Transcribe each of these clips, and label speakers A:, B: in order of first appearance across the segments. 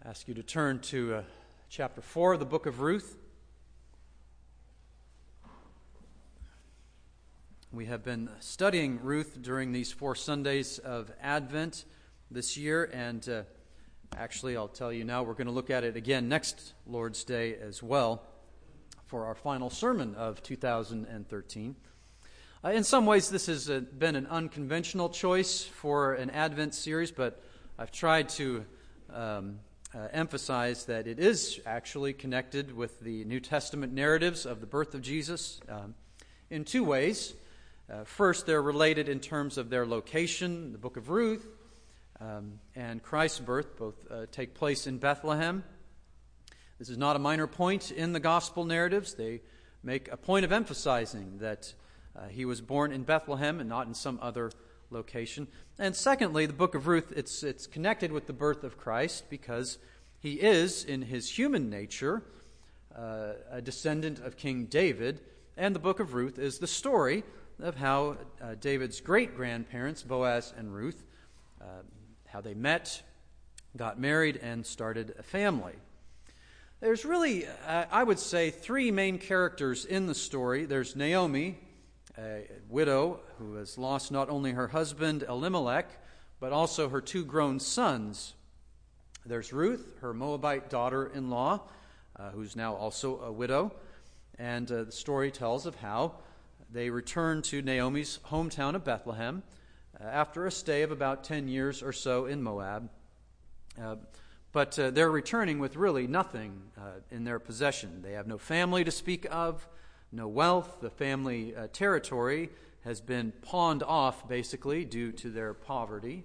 A: ask you to turn to chapter 4 of the book of Ruth. We have been studying Ruth during these 4 Sundays of Advent this year, and actually I'll tell you now we're going to look at it again next Lord's Day as well for our final sermon of 2013. In some ways this has been an unconventional choice for an Advent series, but I've tried to emphasize that it is actually connected with the New Testament narratives of the birth of Jesus in 2 ways. First, they're related in terms of their location. The book of Ruth and Christ's birth both take place in Bethlehem. This is not a minor point in the gospel narratives. They make a point of emphasizing that he was born in Bethlehem and not in some other location. And secondly, the book of Ruth, it's connected with the birth of Christ because he is, in his human nature, a descendant of King David. And the book of Ruth is the story of how David's great-grandparents, Boaz and Ruth, how they met, got married, and started a family. There's really, I would say, 3 main characters in the story. There's Naomi, a widow who has lost not only her husband Elimelech, but also her 2 grown sons. There's Ruth, her Moabite daughter-in-law, who's now also a widow. And the story tells of how they returned to Naomi's hometown of Bethlehem after a stay of about 10 years or so in Moab. But they're returning with really nothing in their possession. They have no family to speak of, no wealth. The family territory has been pawned off, basically, due to their poverty.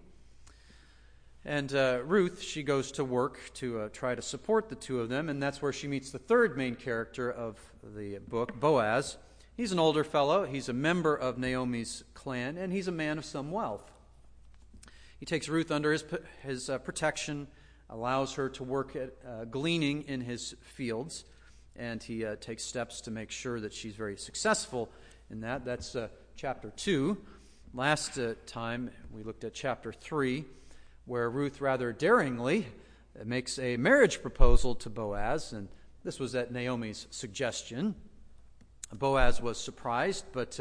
A: And Ruth, she goes to work to try to support the 2 of them, and that's where she meets the 3rd main character of the book, Boaz. He's an older fellow. He's a member of Naomi's clan, and he's a man of some wealth. He takes Ruth under his protection, allows her to work at gleaning in his fields, and he takes steps to make sure that she's very successful in that. That's chapter 2. Last time we looked at chapter 3, where Ruth rather daringly makes a marriage proposal to Boaz, and this was at Naomi's suggestion. Boaz was surprised, but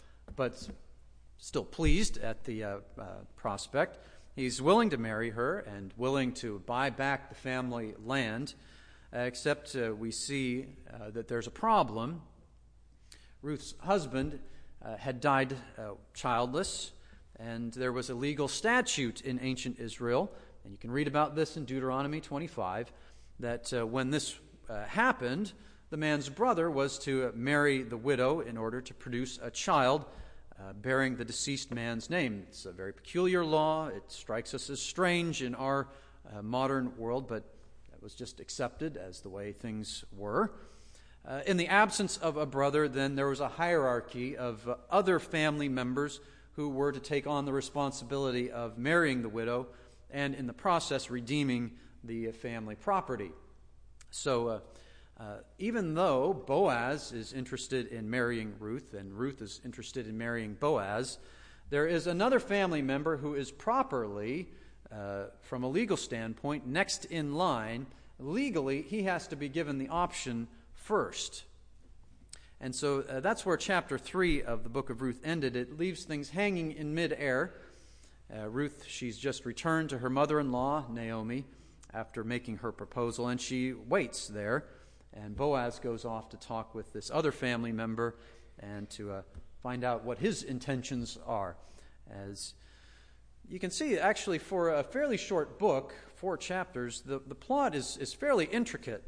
A: still pleased at the prospect. He's willing to marry her and willing to buy back the family land, except we see that there's a problem. Ruth's husband had died childless, and there was a legal statute in ancient Israel, and you can read about this in Deuteronomy 25, that when this happened, the man's brother was to marry the widow in order to produce a child bearing the deceased man's name. It's a very peculiar law. It strikes us as strange in our modern world, but it was just accepted as the way things were. In the absence of a brother, then there was a hierarchy of other family members who were to take on the responsibility of marrying the widow and in the process redeeming the family property. So even though Boaz is interested in marrying Ruth and Ruth is interested in marrying Boaz, there is another family member who is properly, from a legal standpoint, next in line. Legally, he has to be given the option first. And so that's where chapter 3 of the book of Ruth ended. It leaves things hanging in midair. Ruth, she's just returned to her mother-in-law, Naomi, after making her proposal, and she waits there. And Boaz goes off to talk with this other family member and to find out what his intentions are. As you can see, actually, for a fairly short book, 4 chapters, the plot is fairly intricate.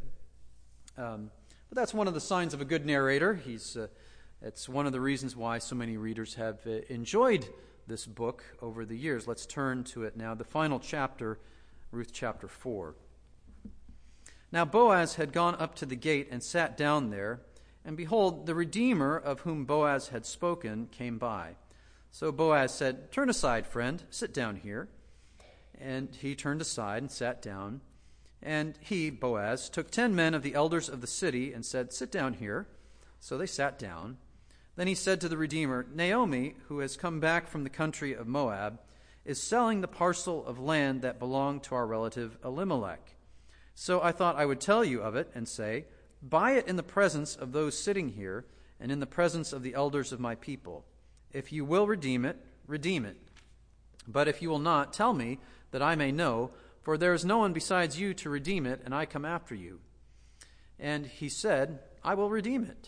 A: But that's one of the signs of a good narrator. It's one of the reasons why so many readers have enjoyed this book over the years. Let's turn to it now. The final chapter, Ruth chapter 4. Now Boaz had gone up to the gate and sat down there, and behold, the Redeemer of whom Boaz had spoken came by. So Boaz said, "Turn aside, friend, sit down here." And he turned aside and sat down. And he, Boaz, took 10 men of the elders of the city and said, "Sit down here." So they sat down. Then he said to the Redeemer, "Naomi, who has come back from the country of Moab, is selling the parcel of land that belonged to our relative Elimelech. So I thought I would tell you of it and say, buy it in the presence of those sitting here and in the presence of the elders of my people. If you will redeem it, redeem it. But if you will not, tell me, that I may know, for there is no one besides you to redeem it, and I come after you. And he said, I will redeem it.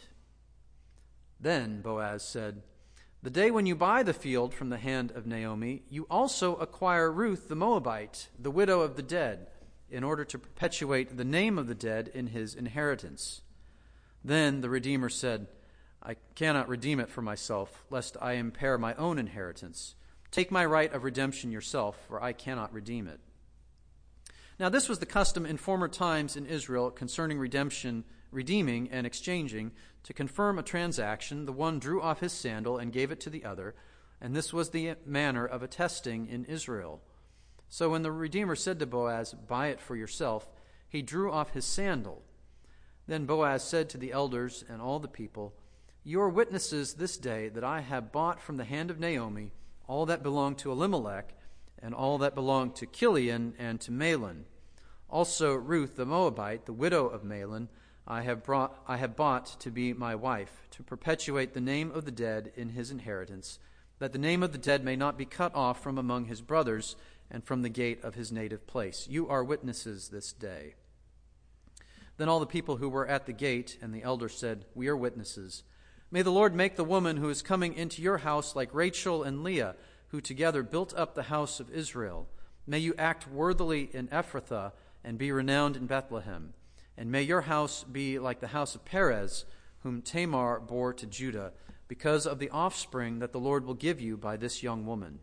A: Then Boaz said, the day when you buy the field from the hand of Naomi, you also acquire Ruth the Moabite, the widow of the dead, in order to perpetuate the name of the dead in his inheritance. Then the Redeemer said, I cannot redeem it for myself, lest I impair my own inheritance. Take my right of redemption yourself, for I cannot redeem it. Now this was the custom in former times in Israel concerning redemption, redeeming and exchanging. To confirm a transaction, the one drew off his sandal and gave it to the other, and this was the manner of attesting in Israel. So when the Redeemer said to Boaz, buy it for yourself, he drew off his sandal. Then Boaz said to the elders and all the people, you are witnesses this day that I have bought from the hand of Naomi all that belonged to Elimelech, and all that belonged to Chilion and to Mahlon. Also Ruth the Moabite, the widow of Mahlon, I have bought to be my wife, to perpetuate the name of the dead in his inheritance, that the name of the dead may not be cut off from among his brothers and from the gate of his native place. You are witnesses this day. Then all the people who were at the gate and the elders said, we are witnesses. May the Lord make the woman who is coming into your house like Rachel and Leah, who together built up the house of Israel. May you act worthily in Ephrathah and be renowned in Bethlehem. And may your house be like the house of Perez, whom Tamar bore to Judah, because of the offspring that the Lord will give you by this young woman.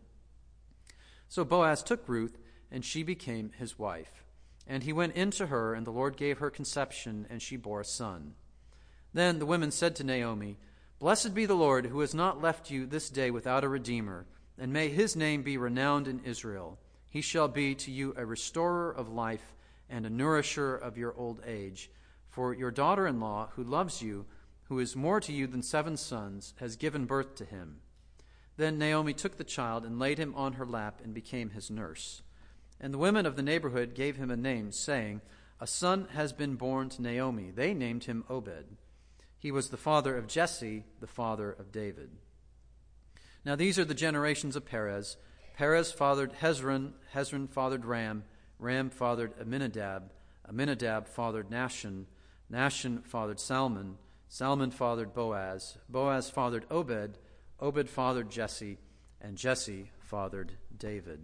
A: So Boaz took Ruth, and she became his wife. And he went in to her, and the Lord gave her conception, and she bore a son. Then the women said to Naomi, blessed be the Lord, who has not left you this day without a redeemer, and may his name be renowned in Israel. He shall be to you a restorer of life and a nourisher of your old age. For your daughter-in-law, who loves you, who is more to you than 7 sons, has given birth to him. Then Naomi took the child and laid him on her lap and became his nurse. And the women of the neighborhood gave him a name, saying, a son has been born to Naomi. They named him Obed. He was the father of Jesse, the father of David. Now these are the generations of Perez. Perez fathered Hezron, Hezron fathered Ram, Ram fathered Amminadab, Amminadab fathered Nahshon, Nahshon fathered Salmon, Salmon fathered Boaz, Boaz fathered Obed, Obed fathered Jesse, and Jesse fathered David.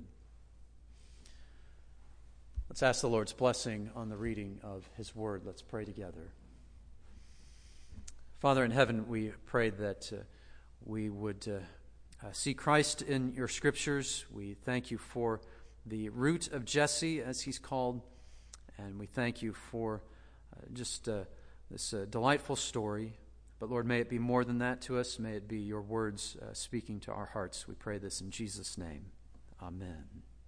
A: Let's ask the Lord's blessing on the reading of his word. Let's pray together. Father in heaven, we pray that we would see Christ in your scriptures. We thank you for the root of Jesse, as he's called, and we thank you for this delightful story. But Lord, may it be more than that to us. May it be your words speaking to our hearts. We pray this in Jesus' name. Amen.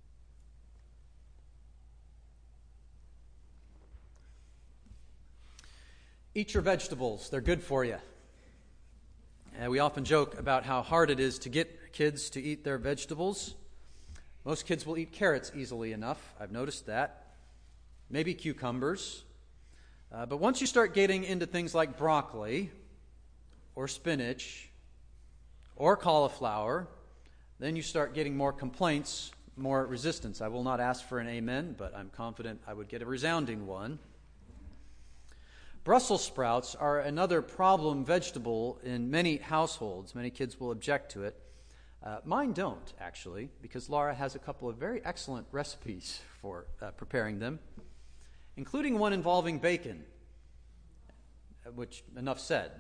A: Eat your vegetables. They're good for you. We often joke about how hard it is to get kids to eat their vegetables. Most kids will eat carrots easily enough. I've noticed that. Maybe cucumbers. But once you start getting into things like broccoli or spinach or cauliflower, then you start getting more complaints, more resistance. I will not ask for an amen, but I'm confident I would get a resounding one. Brussels sprouts are another problem vegetable in many households. Many kids will object to it. Mine don't, actually, because Laura has a couple of very excellent recipes for preparing them, including one involving bacon, which, enough said.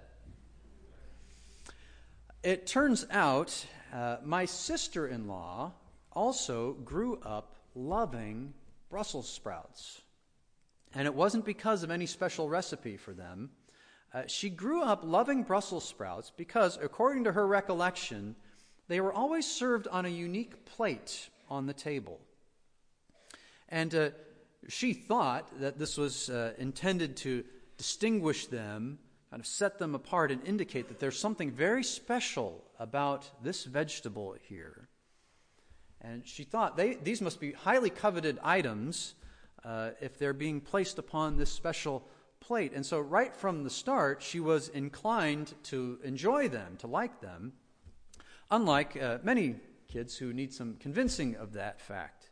A: It turns out my sister-in-law also grew up loving Brussels sprouts. And it wasn't because of any special recipe for them. She grew up loving Brussels sprouts because, according to her recollection, they were always served on a unique plate on the table. And she thought that this was intended to distinguish them, kind of set them apart and indicate that there's something very special about this vegetable here. And she thought these must be highly coveted items if they're being placed upon this special plate. And so right from the start, she was inclined to enjoy them, to like them, unlike many kids who need some convincing of that fact.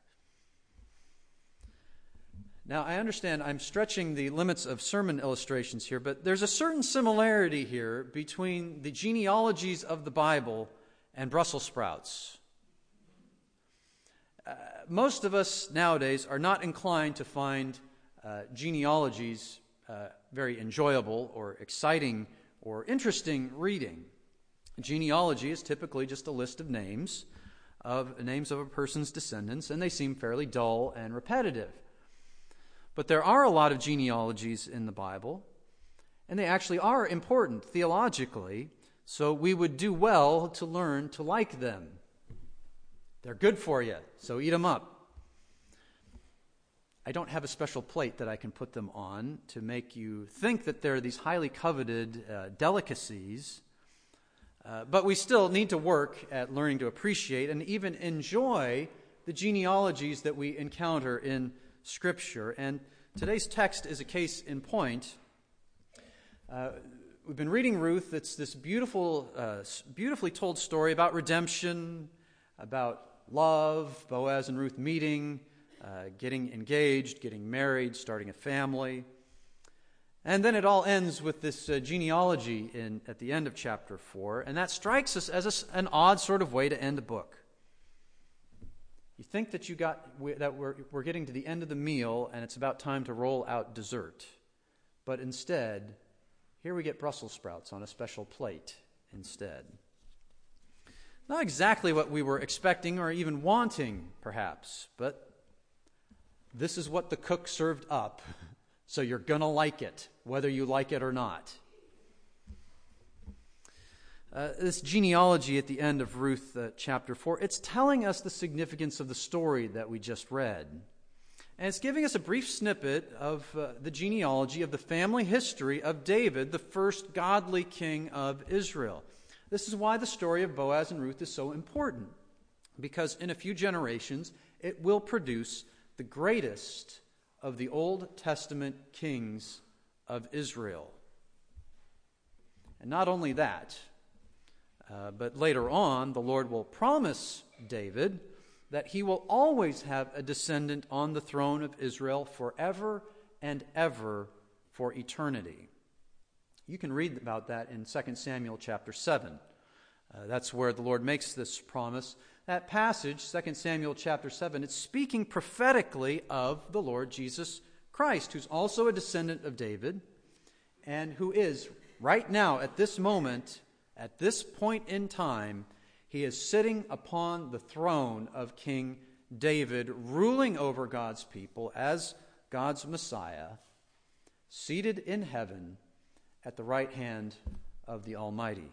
A: Now, I understand I'm stretching the limits of sermon illustrations here, but there's a certain similarity here between the genealogies of the Bible and Brussels sprouts. Most of us nowadays are not inclined to find genealogies very enjoyable or exciting or interesting reading. A genealogy is typically just a list of names of a person's descendants, and they seem fairly dull and repetitive. But there are a lot of genealogies in the Bible, and they actually are important theologically, so we would do well to learn to like them. They're good for you, so eat them up. I don't have a special plate that I can put them on to make you think that they're these highly coveted delicacies, but we still need to work at learning to appreciate and even enjoy the genealogies that we encounter in Scripture. And today's text is a case in point. We've been reading Ruth. It's this beautifully told story about redemption, about love, Boaz and Ruth meeting, getting engaged, getting married, starting a family. And then it all ends with this genealogy at the end of chapter 4, and that strikes us as an odd sort of way to end a book. You think that we're getting to the end of the meal and it's about time to roll out dessert. But instead, here we get Brussels sprouts on a special plate instead. Not exactly what we were expecting or even wanting, perhaps, but this is what the cook served up, so you're going to like it, whether you like it or not. This genealogy at the end of Ruth chapter 4, it's telling us the significance of the story that we just read. And it's giving us a brief snippet of the genealogy of the family history of David, the first godly king of Israel. This is why the story of Boaz and Ruth is so important, because in a few generations it will produce the greatest of the Old Testament kings of Israel. And not only that, but later on, the Lord will promise David that he will always have a descendant on the throne of Israel forever and ever for eternity. You can read about that in 2 Samuel chapter 7. That's where the Lord makes this promise. That passage, 2 Samuel chapter 7, it's speaking prophetically of the Lord Jesus Christ, who's also a descendant of David, and who is, right now, at this moment, at this point in time, he is sitting upon the throne of King David, ruling over God's people as God's Messiah, seated in heaven at the right hand of the Almighty.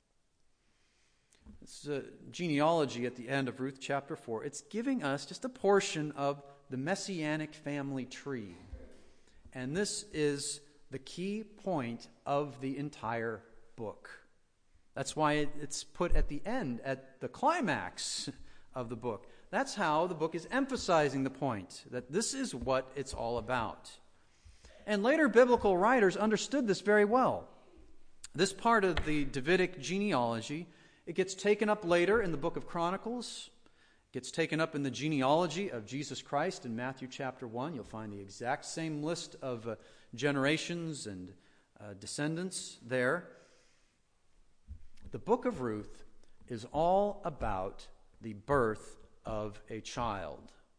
A: This is a genealogy at the end of Ruth chapter 4. It's giving us just a portion of the messianic family tree. And this is the key point of the entire book. That's why it's put at the end, at the climax of the book. That's how the book is emphasizing the point, that this is what it's all about. And later biblical writers understood this very well. This part of the Davidic genealogy, it gets taken up later in the book of Chronicles. It gets taken up in the genealogy of Jesus Christ in Matthew chapter 1. You'll find the exact same list of generations and descendants there. The book of Ruth is all about the birth of a child.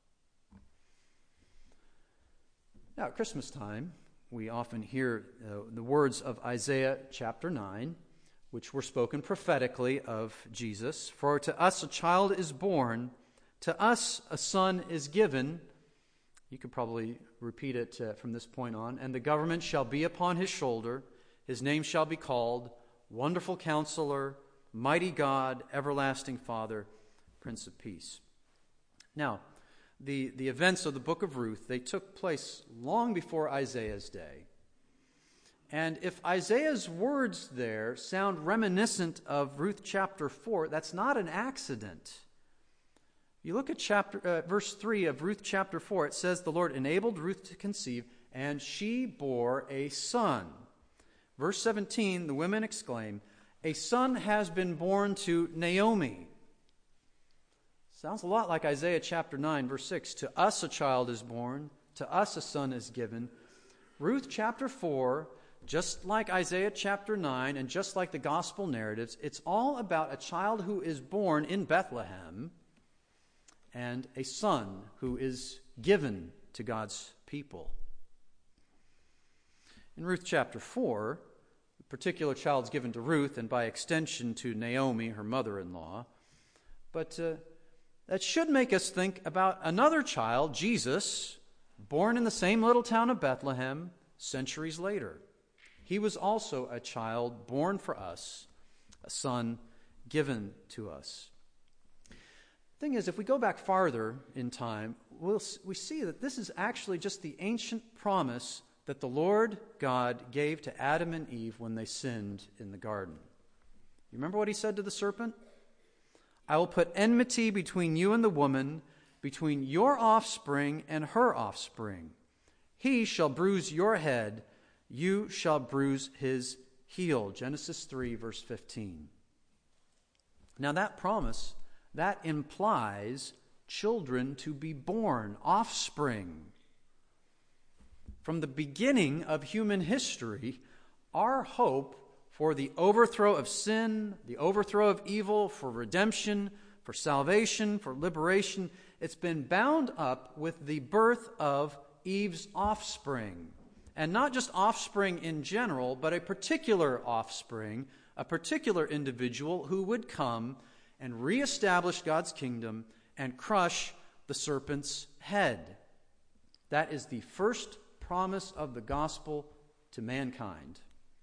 A: Now, at Christmas time, we often hear the words of Isaiah chapter 9, which were spoken prophetically of Jesus. For to us a child is born, to us a son is given. You could probably repeat it from this point on. And the government shall be upon his shoulder. His name shall be called Wonderful Counselor, Mighty God, Everlasting Father, Prince of Peace. Now, the events of the book of Ruth, they took place long before Isaiah's day. And if Isaiah's words there sound reminiscent of Ruth chapter 4, that's not an accident. You look at verse 3 of Ruth chapter 4, it says the Lord enabled Ruth to conceive, and she bore a son. Verse 17, the women exclaim, a son has been born to Naomi. Sounds a lot like Isaiah chapter 9, verse 6. To us a child is born, to us a son is given. Ruth chapter 4, just like Isaiah chapter 9, and just like the gospel narratives, it's all about a child who is born in Bethlehem and a son who is given to God's people. In Ruth chapter 4, a particular child is given to Ruth and by extension to Naomi, her mother-in-law. But that should make us think about another child, Jesus, born in the same little town of Bethlehem centuries later. He was also a child born for us, a son given to us. The thing is, if we go back farther in time, we see that this is actually just the ancient promise that the Lord God gave to Adam and Eve when they sinned in the garden. You remember what he said to the serpent? I will put enmity between you and the woman, between your offspring and her offspring. He shall bruise your head, you shall bruise his heel. Genesis 3, verse 15. Now that promise, that implies children to be born, offspring. From the beginning of human history, our hope for the overthrow of sin, the overthrow of evil, for redemption, for salvation, for liberation, it's been bound up with the birth of Eve's offspring. And not just offspring in general, but a particular offspring, a particular individual who would come and reestablish God's kingdom and crush the serpent's head. That is the first promise of the gospel to mankind.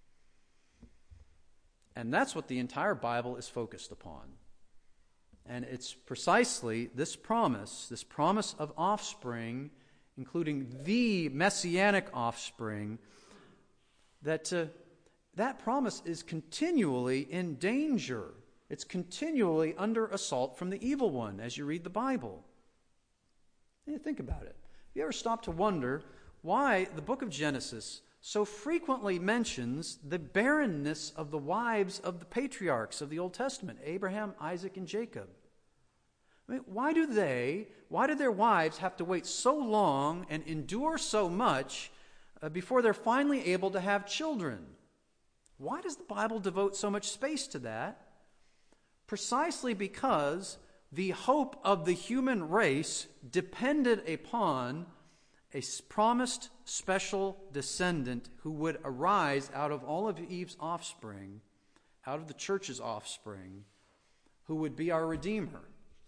A: And that's what the entire Bible is focused upon. And it's precisely this promise of offspring, including the messianic offspring, that promise is continually in danger. It's continually under assault from the evil one as you read the Bible. And you think about it. Have you ever stopped to wonder why the book of Genesis so frequently mentions the barrenness of the wives of the patriarchs of the Old Testament, Abraham, Isaac, and Jacob? I mean, why do their wives have to wait so long and endure so much before they're finally able to have children? Why does the Bible devote so much space to that? Precisely because the hope of the human race depended upon a promised special descendant who would arise out of all of Eve's offspring, out of the church's offspring, who would be our Redeemer.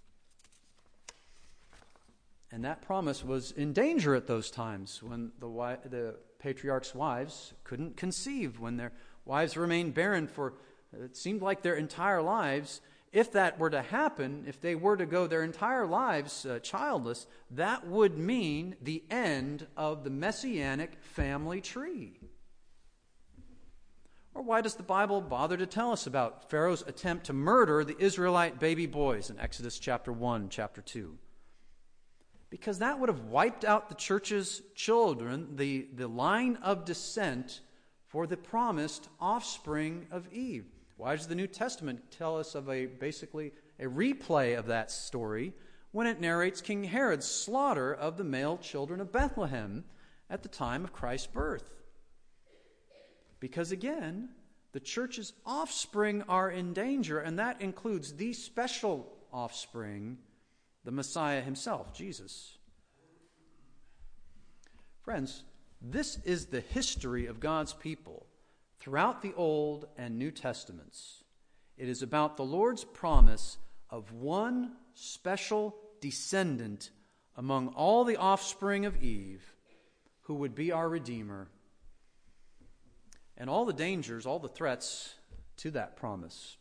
A: And that promise was in danger at those times when the patriarchs' wives couldn't conceive, when their wives remained barren for, it seemed like their entire lives. If that were to happen, if they were to go their entire lives childless, that would mean the end of the messianic family tree. Or why does the Bible bother to tell us about Pharaoh's attempt to murder the Israelite baby boys in Exodus chapter 1, chapter 2? Because that would have wiped out the church's children, the line of descent for the promised offspring of Eve. Why does the New Testament tell us of basically a replay of that story when it narrates King Herod's slaughter of the male children of Bethlehem at the time of Christ's birth? Because again, the church's offspring are in danger, and that includes the special offspring, the Messiah himself, Jesus. Friends, this is the history of God's people throughout the Old and New Testaments. It is about the Lord's promise of one special descendant among all the offspring of Eve who would be our Redeemer, and all the dangers, all the threats to that promise.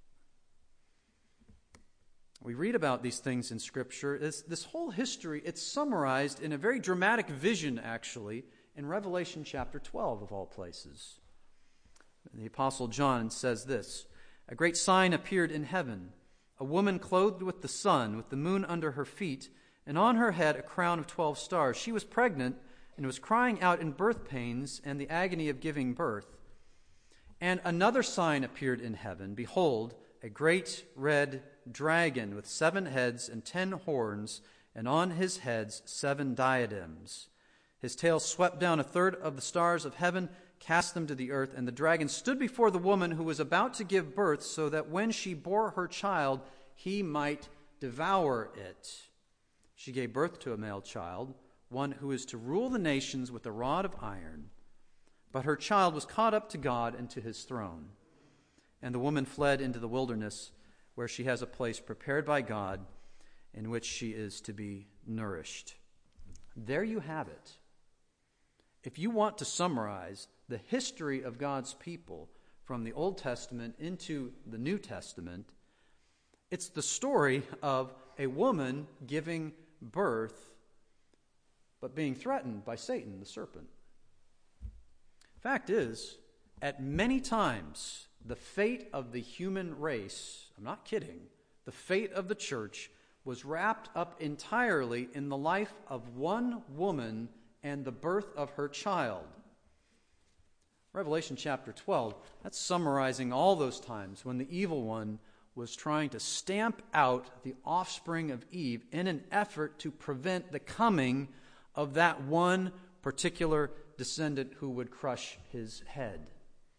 A: We read about these things in Scripture. This whole history, it's summarized in a very dramatic vision, actually, in Revelation chapter 12, of all places. The Apostle John says this, "A great sign appeared in heaven, a woman clothed with the sun, with the moon under her feet, and on her head a crown of 12 stars. She was pregnant and was crying out in birth pains and the agony of giving birth. And another sign appeared in heaven. Behold, a great red dragon with 7 heads and 10 horns, and on his heads 7 diadems. His tail swept down a third of the stars of heaven, cast them to the earth, and the dragon stood before the woman who was about to give birth, so that when she bore her child, he might devour it. She gave birth to a male child, one who is to rule the nations with a rod of iron. But her child was caught up to God and to his throne. And the woman fled into the wilderness, where she has a place prepared by God, in which she is to be nourished. There you have it. If you want to summarize the history of God's people from the Old Testament into the New Testament, it's the story of a woman giving birth, but being threatened by Satan, the serpent. Fact is, at many times, the fate of the human race, I'm not kidding, the fate of the church was wrapped up entirely in the life of one woman and the birth of her child. Revelation chapter 12, that's summarizing all those times when the evil one was trying to stamp out the offspring of Eve in an effort to prevent the coming of that one particular descendant who would crush his head.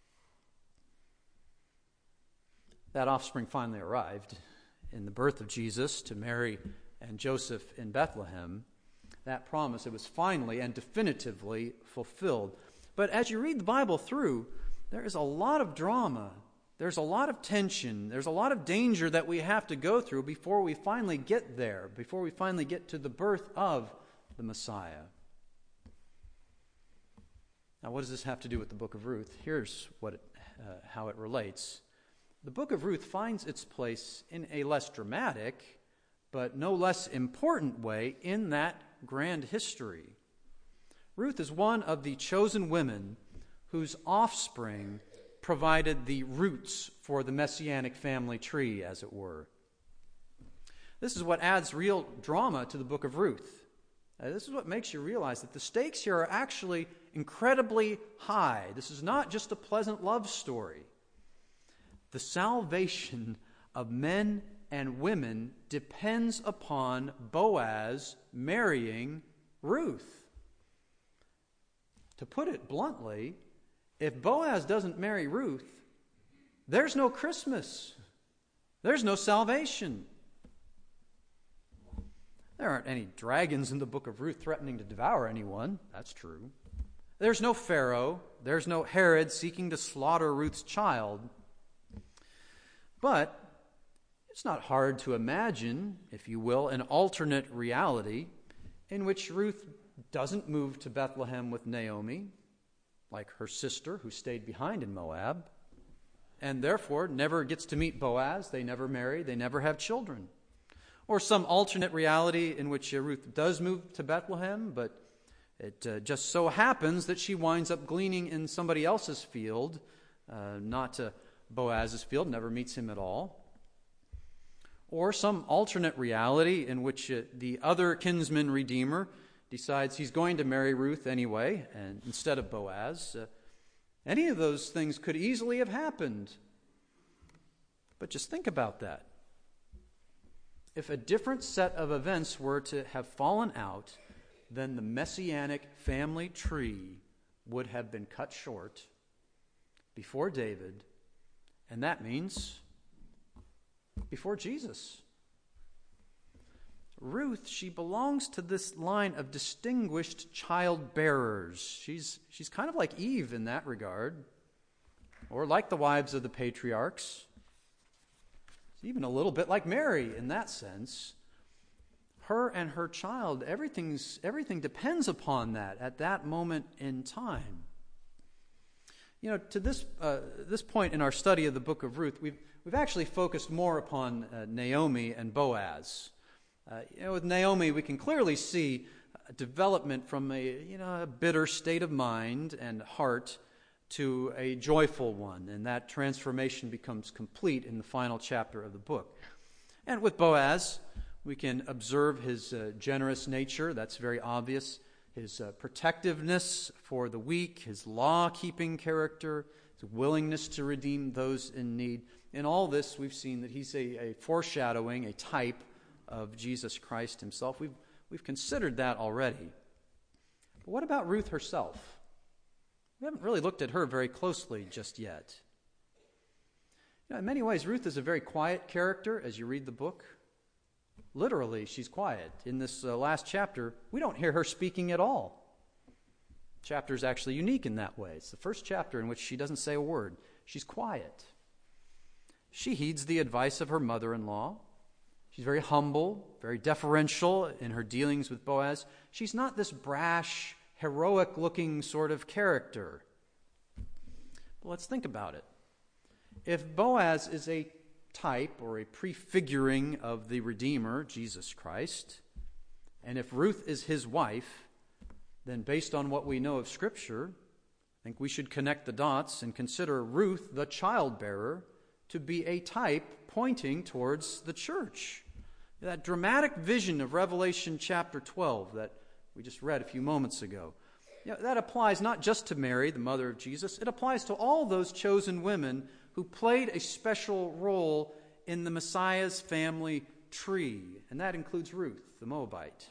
A: That offspring finally arrived in the birth of Jesus to Mary and Joseph in Bethlehem. That promise, it was finally and definitively fulfilled. But as you read the Bible through, there is a lot of drama. There's a lot of tension. There's a lot of danger that we have to go through before we finally get there, before we finally get to the birth of the Messiah. Now, what does this have to do with the book of Ruth? Here's how it relates. The book of Ruth finds its place in a less dramatic, but no less important way in that grand history. Ruth is one of the chosen women whose offspring provided the roots for the messianic family tree, as it were. This is what adds real drama to the book of Ruth. This is what makes you realize that the stakes here are actually incredibly high. This is not just a pleasant love story. The salvation of men and women depends upon Boaz marrying Ruth. To put it bluntly, if Boaz doesn't marry Ruth, there's no Christmas. There's no salvation. There aren't any dragons in the book of Ruth threatening to devour anyone. That's true. There's no Pharaoh. There's no Herod seeking to slaughter Ruth's child. But it's not hard to imagine, if you will, an alternate reality in which Ruth doesn't move to Bethlehem with Naomi, like her sister who stayed behind in Moab, and therefore never gets to meet Boaz. They never marry. They never have children. Or some alternate reality in which Ruth does move to Bethlehem, but it just so happens that she winds up gleaning in somebody else's field, not Boaz's field, never meets him at all. Or some alternate reality in which the other kinsman redeemer decides he's going to marry Ruth anyway, and instead of Boaz. Any of those things could easily have happened. But just think about that. If a different set of events were to have fallen out, then the messianic family tree would have been cut short before David, and that means before Jesus. Ruth, she belongs to this line of distinguished childbearers. She's kind of like Eve in that regard, or like the wives of the patriarchs. She's even a little bit like Mary in that sense. Her and her child, everything depends upon that at that moment in time. You know, to this point in our study of the book of Ruth, we've actually focused more upon Naomi and Boaz. With Naomi, we can clearly see a development from a bitter state of mind and heart to a joyful one, and that transformation becomes complete in the final chapter of the book. And with Boaz, we can observe his generous nature. That's very obvious. His protectiveness for the weak, his law-keeping character, his willingness to redeem those in need. In all this, we've seen that he's a foreshadowing, a type of Jesus Christ himself. We've considered that already. But what about Ruth herself? We haven't really looked at her very closely just yet. In many ways, Ruth is a very quiet character as you read the book. Literally, she's quiet. In this last chapter, we don't hear her speaking at all. The chapter is actually unique in that way. It's the first chapter in which she doesn't say a word. She's quiet. She heeds the advice of her mother-in-law. She's very humble, very deferential in her dealings with Boaz. She's not this brash, heroic-looking sort of character. But let's think about it. If Boaz is a type or a prefiguring of the Redeemer, Jesus Christ, and if Ruth is his wife, then based on what we know of Scripture, I think we should connect the dots and consider Ruth, the childbearer, to be a type pointing towards the church. That dramatic vision of Revelation chapter 12 that we just read a few moments ago, that applies not just to Mary, the mother of Jesus, it applies to all those chosen women who played a special role in the Messiah's family tree, and that includes Ruth, the Moabite.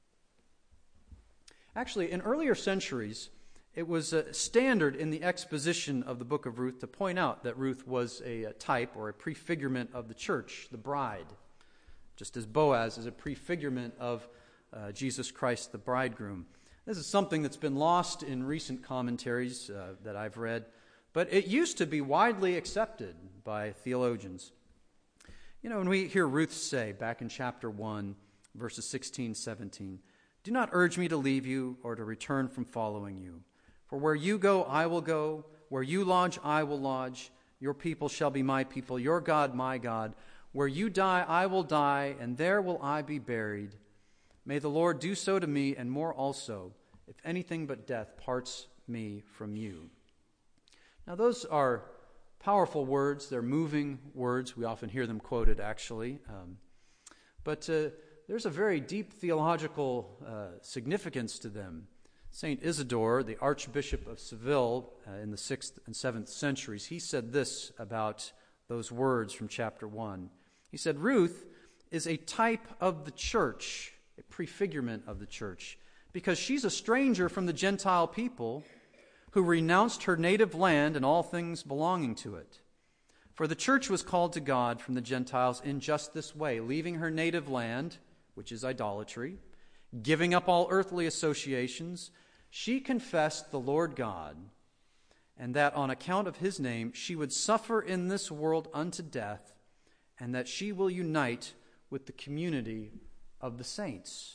A: Actually, in earlier centuries, it was a standard in the exposition of the book of Ruth to point out that Ruth was a type or a prefigurement of the church, the bride, just as Boaz is a prefigurement of Jesus Christ, the bridegroom. This is something that's been lost in recent commentaries that I've read, but it used to be widely accepted by theologians. When we hear Ruth say, back in chapter 1, verses 16, 17, "Do not urge me to leave you or to return from following you. For where you go, I will go. Where you lodge, I will lodge. Your people shall be my people, your God, my God. Where you die, I will die, and there will I be buried. May the Lord do so to me, and more also, if anything but death parts me from you." Now, those are powerful words. They're moving words. We often hear them quoted, actually. But there's a very deep theological significance to them. St. Isidore, the Archbishop of Seville in the 6th and 7th centuries, he said this about those words from chapter 1. He said, "Ruth is a type of the church, a prefigurement of the church, because she's a stranger from the Gentile people who renounced her native land and all things belonging to it. For the church was called to God from the Gentiles in just this way, leaving her native land, which is idolatry, giving up all earthly associations, she confessed the Lord God, and that on account of his name she would suffer in this world unto death, and that she will unite with the community of the saints."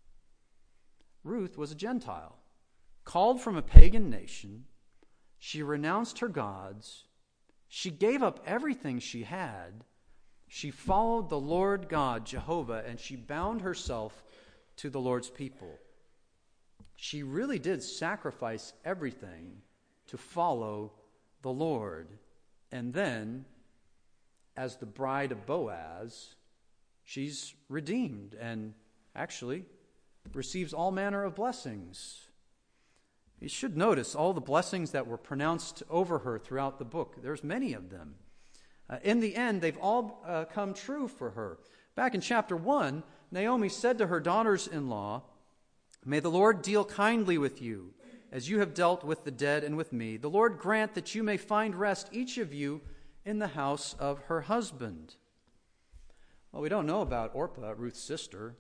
A: Ruth was a Gentile, called from a pagan nation. She renounced her gods. She gave up everything she had. She followed the Lord God, Jehovah, and she bound herself to the Lord's people. She really did sacrifice everything to follow the Lord. And then, as the bride of Boaz, she's redeemed and actually receives all manner of blessings. You should notice all the blessings that were pronounced over her throughout the book. There's many of them. In the end, they've all come true for her. Back in chapter 1, Naomi said to her daughters-in-law, "May the Lord deal kindly with you, as you have dealt with the dead and with me. The Lord grant that you may find rest, each of you, in the house of her husband." Well, we don't know about Orpah, Ruth's sister.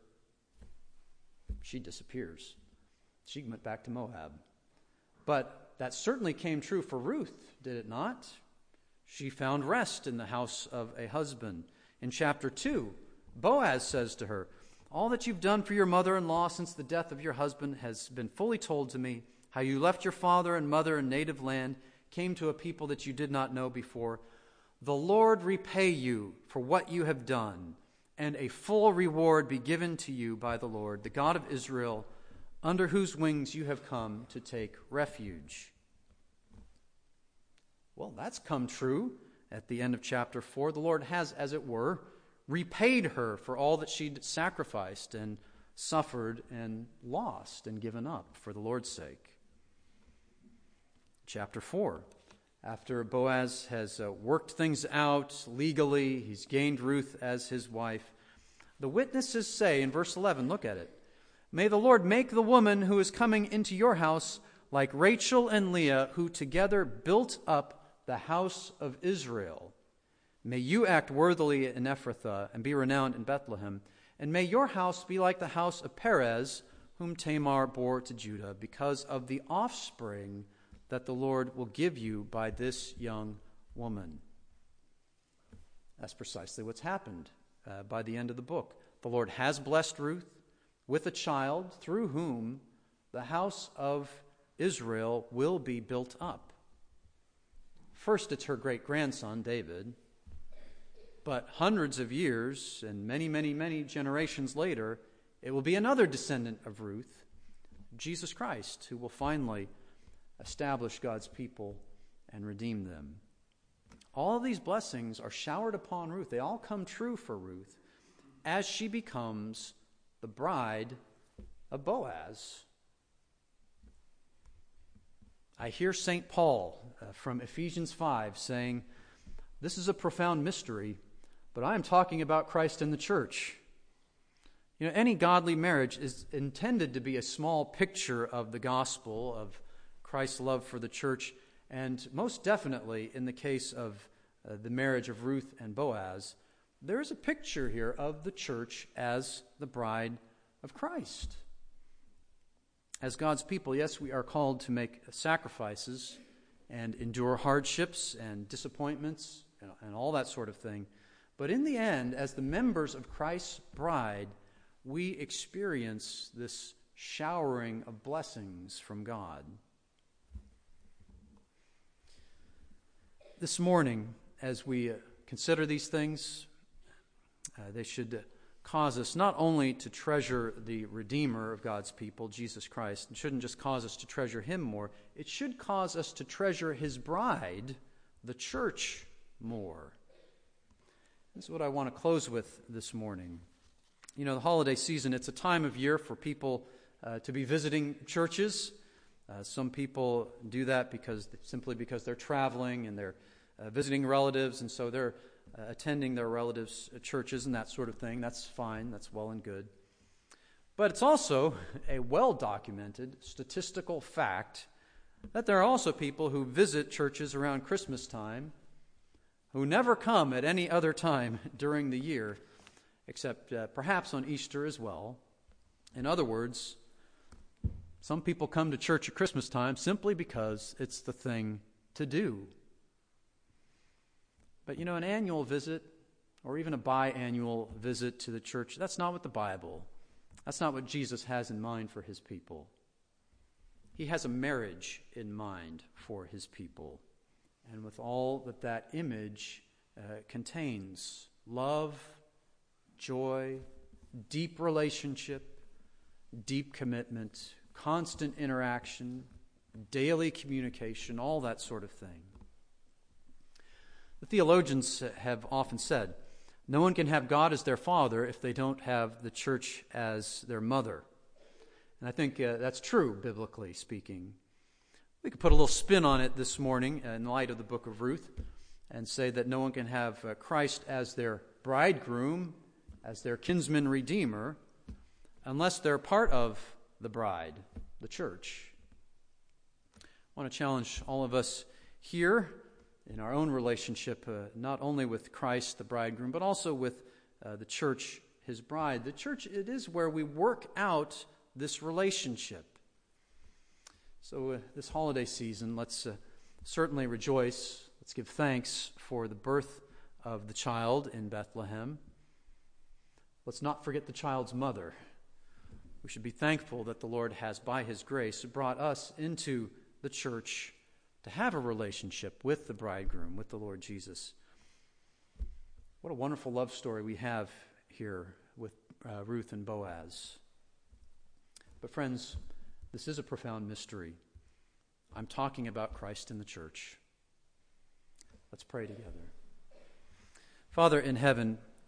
A: She disappears. She went back to Moab. But that certainly came true for Ruth, did it not? She found rest in the house of a husband. In chapter 2, Boaz says to her, "All that you've done for your mother-in-law since the death of your husband has been fully told to me, how you left your father and mother and native land, came to a people that you did not know before. The Lord repay you for what you have done, and a full reward be given to you by the Lord, the God of Israel, under whose wings you have come to take refuge." Well, that's come true at the end of chapter 4. The Lord has, as it were, repaid her for all that she'd sacrificed and suffered and lost and given up for the Lord's sake. Chapter 4. After Boaz has worked things out legally, he's gained Ruth as his wife, the witnesses say in verse 11, look at it, "May the Lord make the woman who is coming into your house like Rachel and Leah, who together built up the house of Israel. May you act worthily in Ephrathah and be renowned in Bethlehem. And may your house be like the house of Perez, whom Tamar bore to Judah, because of the offspring that the Lord will give you by this young woman." That's precisely what's happened by the end of the book. The Lord has blessed Ruth with a child through whom the house of Israel will be built up. First, it's her great-grandson, David. But hundreds of years and many, many, many generations later, it will be another descendant of Ruth, Jesus Christ, who will finally establish God's people and redeem them. All of these blessings are showered upon Ruth. They all come true for Ruth as she becomes the bride of Boaz. I hear St. Paul from Ephesians 5 saying, "This is a profound mystery, but I am talking about Christ and the church." You know, any godly marriage is intended to be a small picture of the gospel, of Christ's love for the church, and most definitely in the case of the marriage of Ruth and Boaz, there is a picture here of the church as the bride of Christ. As God's people, yes, we are called to make sacrifices and endure hardships and disappointments and all that sort of thing. But in the end, as the members of Christ's bride, we experience this showering of blessings from God. This morning, as we consider these things, they should cause us not only to treasure the Redeemer of God's people, Jesus Christ. It shouldn't just cause us to treasure him more. It should cause us to treasure his bride, the church, more. This is what I want to close with this morning. You know, the holiday season, it's a time of year for people to be visiting churches. Some people do that simply because they're traveling and they're visiting relatives, and so they're attending their relatives' churches and that sort of thing. That's fine. That's well and good. But it's also a well-documented statistical fact that there are also people who visit churches around Christmas time who never come at any other time during the year, except perhaps on Easter as well. In other words, some people come to church at Christmas time simply because it's the thing to do. But you know, an annual visit or even a biannual visit to the church, that's not what the Bible, that's not what Jesus has in mind for his people. He has a marriage in mind for his people. And with all that image contains, love, joy, deep relationship, deep commitment, constant interaction, daily communication, all that sort of thing. The theologians have often said, no one can have God as their father if they don't have the church as their mother. And I think that's true, biblically speaking. We could put a little spin on it this morning in light of the book of Ruth and say that no one can have Christ as their bridegroom, as their kinsman redeemer, unless they're part of the bride, the church. I want to challenge all of us here in our own relationship, not only with Christ, the bridegroom, but also with the church, his bride. The church, it is where we work out this relationship. So this holiday season, let's certainly rejoice. Let's give thanks for the birth of the child in Bethlehem. Let's not forget the child's mother. We should be thankful that the Lord has, by his grace, brought us into the church to have a relationship with the bridegroom, with the Lord Jesus. What a wonderful love story we have here with Ruth and Boaz. But friends, this is a profound mystery. I'm talking about Christ in the church. Let's pray together. Father in heaven,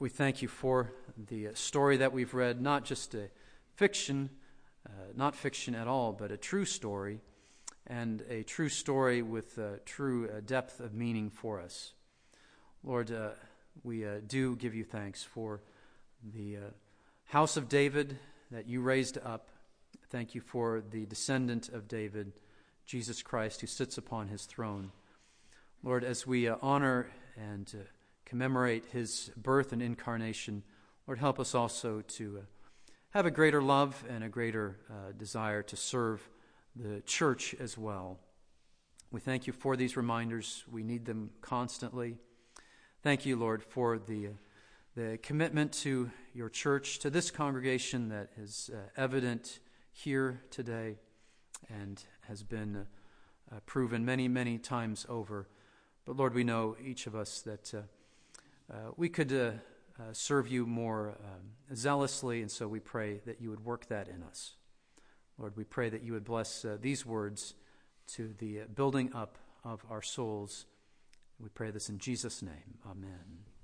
A: we thank you for the story that we've read, not just a fiction, not fiction at all, but a true story, and a true story with true depth of meaning for us. Lord, we do give you thanks for the house of David that you raised up. Thank you for the descendant of David, Jesus Christ, who sits upon his throne. Lord, as we honor and commemorate his birth and incarnation, Lord, help us also to have a greater love and a greater desire to serve the church as well. We thank you for these reminders. We need them constantly. Thank you, Lord, for the commitment to your church, to this congregation that is evident here today and has been proven many, many times over. But Lord, we know, each of us, that we could serve you more zealously, and so we pray that you would work that in us. Lord, we pray that you would bless these words to the building up of our souls. We pray this in Jesus' name. Amen.